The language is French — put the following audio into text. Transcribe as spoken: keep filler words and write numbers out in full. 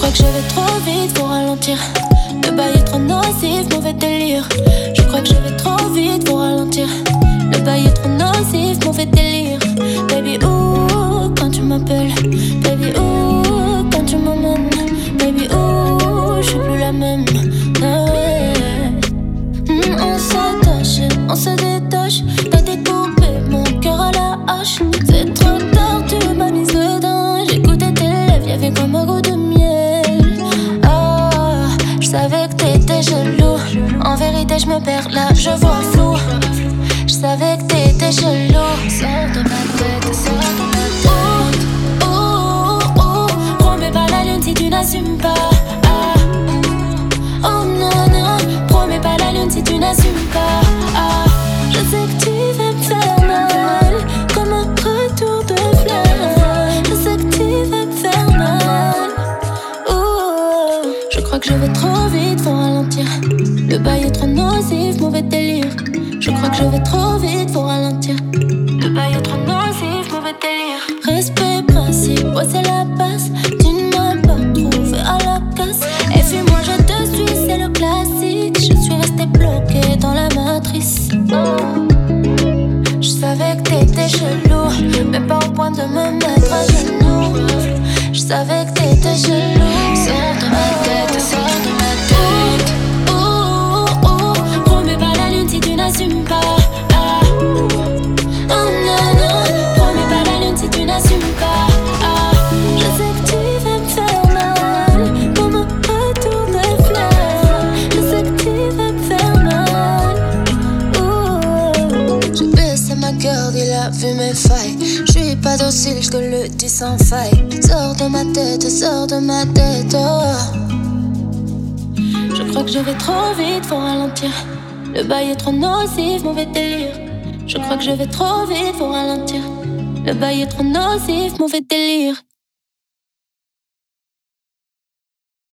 crois que je vais trop vite, faut ralentir. Le bail est trop nocif, mauvais délire. Je crois que je vais trop vite, faut ralentir. Le bail est trop nocif, mauvais délire. Baby, ouh, quand tu m'appelles. Baby, ouh, quand tu m'emmènes. Baby, ouh, je suis plus la même. Ah ouais. mm, On s'attache, on se détache. T'as découpé mon cœur à la hache. C'est trop tard, tu m'as mise dedans. J'écoutais tes lèvres, y'avait comme un goût de miel. Ah, je savais que t'étais jaloux. En vérité, je me perds là, je vois flou. Je savais que t'étais chelou. Sors de ma tête, sors de ma tête. Oh, oh, oh, promets pas la lune si tu n'assumes pas. Ah. Oh non, non, promets pas la lune si tu n'assumes pas. Ah. Je sais que tu vas me faire mal, comme un retour de flamme. Je sais que tu vas me faire mal. Oh, je crois que je vais trop vite, faut ralentir. Le bail est trop nocif, mauvais délire. Je crois que je vais trop vite, faut ralentir. Le bail est trop nocif, mauvais délire. Respect, principe, ouais c'est la base. Tu ne m'as pas trouvé à la casse. Et puis moi je te suis, c'est le classique. Je suis restée bloquée dans la matrice. Oh. Je savais que t'étais chelou, mais pas au point de me mettre à genoux. Je savais que t'étais chelou. Sors de ma tête, sors de ma tête. Oh, oh, oh, promets pas la lune si tu n'assumes pas. Ah. Oh non, non, promets pas la lune si tu n'assumes pas. Ah. Je sais que tu vas me faire mal, comme un retour de flamme. Je sais que tu vas me faire mal. Oh. J'ai baissé ma garde, il a vu mes failles. Je suis pas docile, je te le dis sans faille. Sors de ma tête, sors de ma tête. Oh. Je crois que je vais trop vite, faut ralentir. Le bail est trop nocif, mauvais délire. Je crois que je vais trop vite, faut ralentir. Le bail est trop nocif, mauvais délire.